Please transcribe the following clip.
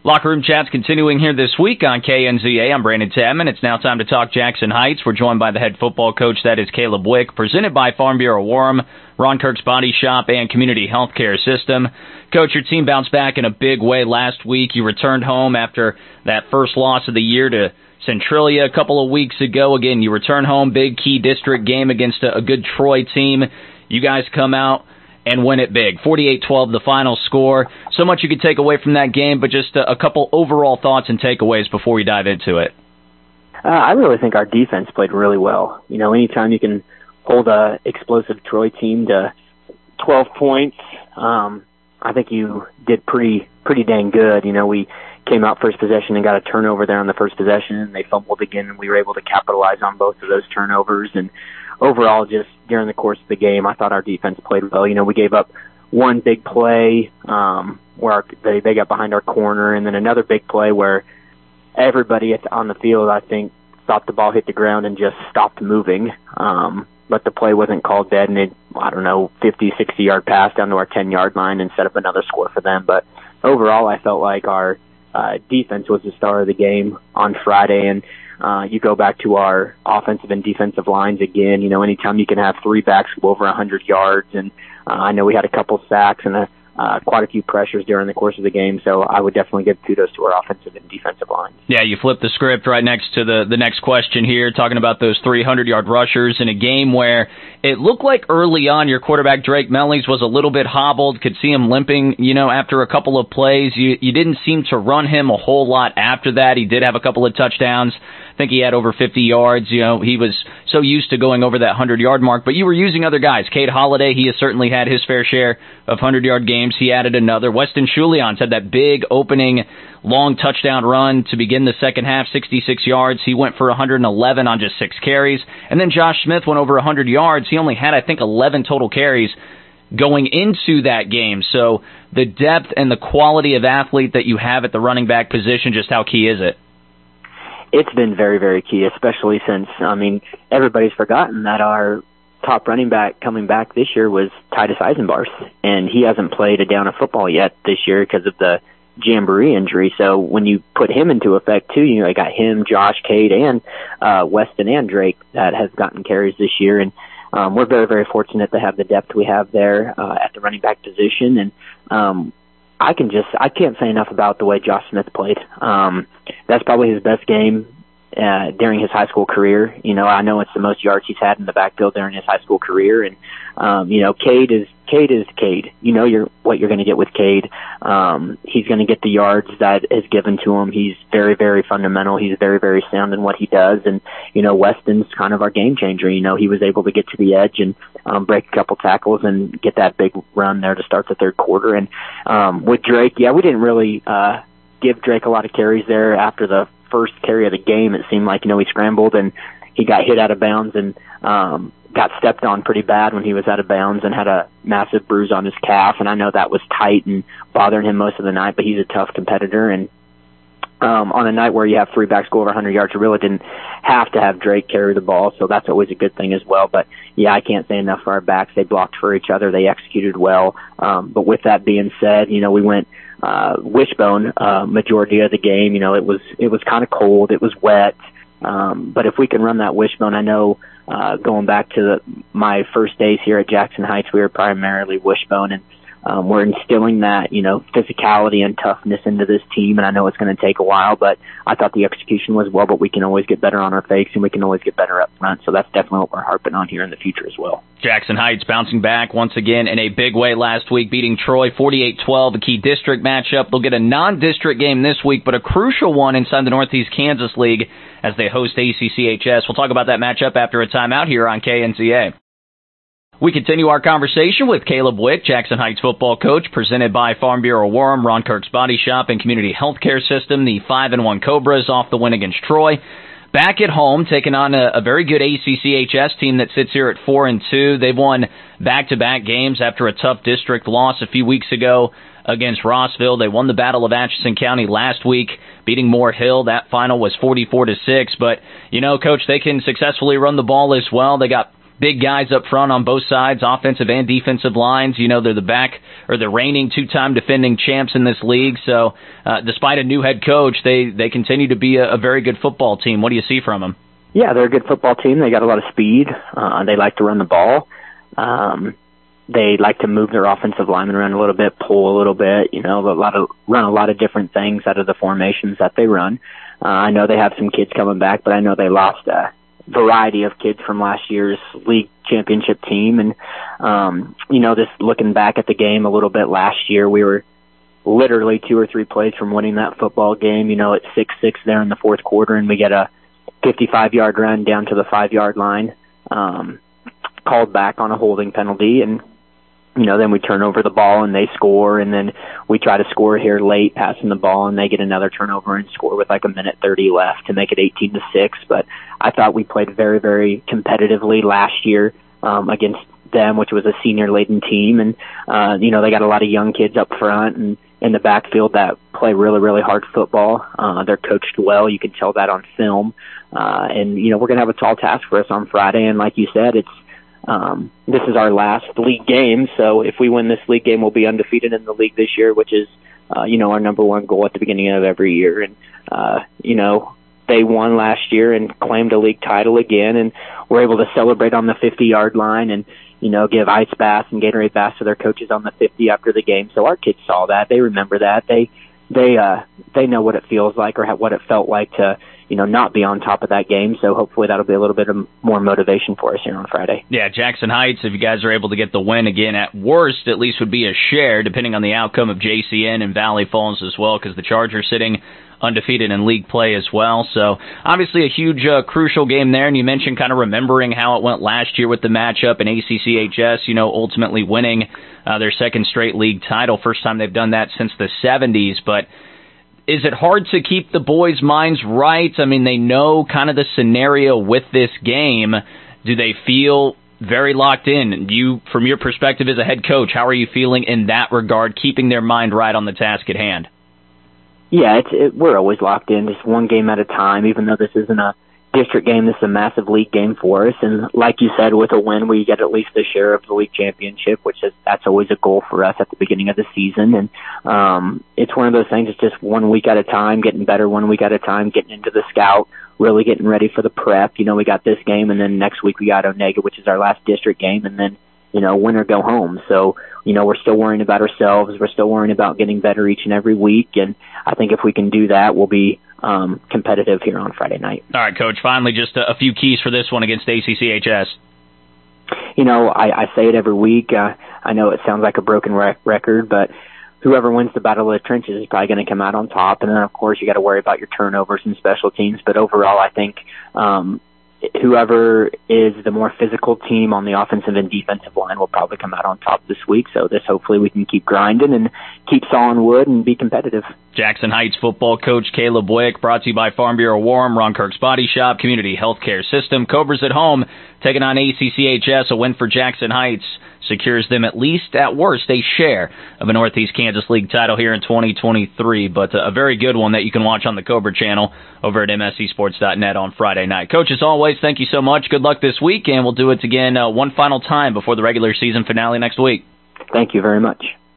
Locker Room Chat's continuing here this week on KNZA. I'm Brandon Tam, and it's now time to talk Jackson Heights. We're joined by the head football coach, that is Caleb Wick, presented by Farm Bureau Warren, Ron Kirk's Body Shop, and Community Healthcare System. Coach, your team bounced back in a big way last week. You returned home after that first loss of the year to Centralia a couple of weeks ago. Again, you return home, big key district game against a good Troy team. You guys come out and win it big. 48-12, the final score. So much you could take away from that game, but just a couple overall thoughts and takeaways before we dive into it. I really think our defense played really well. You know, anytime you can hold a explosive Troy team to 12 points, I think you did pretty dang good. You know, we came out first possession and got a turnover there on the first possession, and they fumbled again, and we were able to capitalize on both of those turnovers. And overall, just during the course of the game, I thought our defense played well. You know, we gave up one big play where they got behind our corner, and then another big play where everybody on the field, I think, thought the ball hit the ground and just stopped moving. But the play wasn't called dead, and it, 50, 60-yard pass down to our 10-yard line and set up another score for them. But overall, I felt like our defense was the star of the game on Friday, and you go back to our offensive and defensive lines again. You know, anytime you can have three backs go over 100 yards, and I know we had a couple sacks and quite a few pressures during the course of the game, so I would definitely give kudos to our offensive and defensive lines. Yeah, you flipped the script right next to the next question here, talking about those 300-yard rushers in a game where it looked like early on your quarterback, Drake Mellies, was a little bit hobbled, could see him limping, after a couple of plays. You didn't seem to run him a whole lot after that. He did have a couple of touchdowns. I think he had over 50 yards. He was so used to going over that 100-yard mark, but you were using other guys. Cade Holliday, he has certainly had his fair share of 100-yard games. He added another. Weston Schulians had that big opening long touchdown run to begin the second half, 66 yards. He went for 111 on just 6 carries. And then Josh Smith went over 100 yards. He only had, 11 total carries going into that game. So the depth and the quality of athlete that you have at the running back position, just how key is it? It's been very, very key, especially since, everybody's forgotten that our top running back coming back this year was Titus Eisenbars, and he hasn't played a down of football yet this year because of the jamboree injury. So when you put him into effect too, I got him, Josh, Cade, and Weston and Drake that has gotten carries this year, and we're very, very fortunate to have the depth we have there at the running back position. And I can't say enough about the way Josh Smith played. That's probably his best game during his high school career. I know it's the most yards he's had in the backfield during his high school career. And, Cade is Cade. What you're going to get with Cade. He's going to get the yards that is given to him. He's very, very fundamental. He's very, very sound in what he does. And, Weston's kind of our game changer. He was able to get to the edge and break a couple tackles and get that big run there to start the third quarter. And with Drake, we didn't really give Drake a lot of carries there after the first carry of the game. It seemed like, he scrambled and he got hit out of bounds and got stepped on pretty bad when he was out of bounds and had a massive bruise on his calf. And I know that was tight and bothering him most of the night, but he's a tough competitor. And on a night where you have three backs go over 100 yards, you really didn't have to have Drake carry the ball, so that's always a good thing as well. But, I can't say enough for our backs. They blocked for each other. They executed well. But with that being said, we went wishbone majority of the game. It was kind of cold. It was wet. But if we can run that wishbone, I know going back to my first days here at Jackson Heights, we were primarily wishbone, and we're instilling that, physicality and toughness into this team, and I know it's going to take a while, but I thought the execution was well, but we can always get better on our fakes, and we can always get better up front, so that's definitely what we're harping on here in the future as well. Jackson Heights bouncing back once again in a big way last week, beating Troy 48-12, a key district matchup. They'll get a non-district game this week, but a crucial one inside the Northeast Kansas League as they host ACCHS. We'll talk about that matchup after a timeout here on KNZA. We continue our conversation with Caleb Wick, Jackson Heights football coach, presented by Farm Bureau Warren, Ron Kirk's Body Shop, and Community Healthcare System. The 5-1 Cobras off the win against Troy. Back at home, taking on a very good ACCHS team that sits here at 4-2. They've won back-to-back games after a tough district loss a few weeks ago against Rossville. They won the Battle of Atchison County last week, beating Moore Hill. That final was 44-6. But, Coach, they can successfully run the ball as well. They got big guys up front on both sides, offensive and defensive lines. You know, they're the reigning two-time defending champs in this league. So despite a new head coach, they continue to be a very good football team. What do you see from them? Yeah, they're a good football team. They got a lot of speed. They like to run the ball. They like to move their offensive linemen around a little bit, pull a little bit, you know, run a lot of different things out of the formations that they run. I know they have some kids coming back, but I know they lost a variety of kids from last year's league championship team. And, you know, just looking back at the game a little bit last year, we were literally 2 or 3 plays from winning that football game, you know, at 6-6 there in the fourth quarter, and we get a 55-yard run down to the 5-yard line, called back on a holding penalty, and you know, then we turn over the ball and they score, and then we try to score here late, passing the ball, and they get another turnover and score with like 1:30 left to make it 18-6. But I thought we played very, very competitively last year against them, which was a senior-laden team, and you know, they got a lot of young kids up front and in the backfield that play really, really hard football. They're coached well. You can tell that on film. And you know, we're gonna have a tall task for us on Friday, and like you said, this is our last league game, so if we win this league game, we'll be undefeated in the league this year, which is, you know, our number one goal at the beginning of every year. And, you know, they won last year and claimed a league title again, and were able to celebrate on the 50-yard line and, you know, give ice baths and Gatorade baths to their coaches on the 50 after the game. So our kids saw that. They remember that. They know what it feels like, or what it felt like to, you know, not be on top of that game. So hopefully that'll be a little bit of more motivation for us here on Friday. Yeah, Jackson Heights, if you guys are able to get the win again, at worst, at least would be a share, depending on the outcome of JCN and Valley Falls as well, because the Chargers sitting undefeated in league play as well. So obviously a huge, crucial game there. And you mentioned kind of remembering how it went last year with the matchup in ACCHS, you know, ultimately winning their second straight league title. First time they've done that since the 70s. But is it hard to keep the boys' minds right? I mean, they know kind of the scenario with this game. Do they feel very locked in? You, from your perspective as a head coach, how are you feeling in that regard, keeping their mind right on the task at hand? Yeah, we're always locked in, just one game at a time, even though this isn't a district game. This is a massive league game for us. And like you said, with a win, we get at least a share of the league championship, that's always a goal for us at the beginning of the season. And it's one of those things, it's just 1 week at a time, getting better 1 week at a time, getting into the scout, really getting ready for the prep. You know, we got this game, and then next week we got Onega, which is our last district game, and then, you know, win or go home. So, you know, we're still worrying about ourselves. We're still worrying about getting better each and every week. And I think if we can do that, we'll be competitive here on Friday night. All right, Coach, finally, just a few keys for this one against ACCHS. You know, I say it every week. I know it sounds like a broken record, but whoever wins the battle of the trenches is probably going to come out on top. And then, of course, you got to worry about your turnovers and special teams. But overall, I think whoever is the more physical team on the offensive and defensive line will probably come out on top this week. So hopefully we can keep grinding and keep sawing wood and be competitive. Jackson Heights football coach Caleb Wick, brought to you by Farm Bureau Warm, Ron Kirk's Body Shop, Community Healthcare System. Cobras at home, taking on ACCHS. A win for Jackson Heights secures them at least, at worst, a share of a Northeast Kansas League title here in 2023, but a very good one that you can watch on the Cobra channel over at mscsports.net on Friday night. Coach, as always, thank you so much. Good luck this week, and we'll do it again one final time before the regular season finale next week. Thank you very much.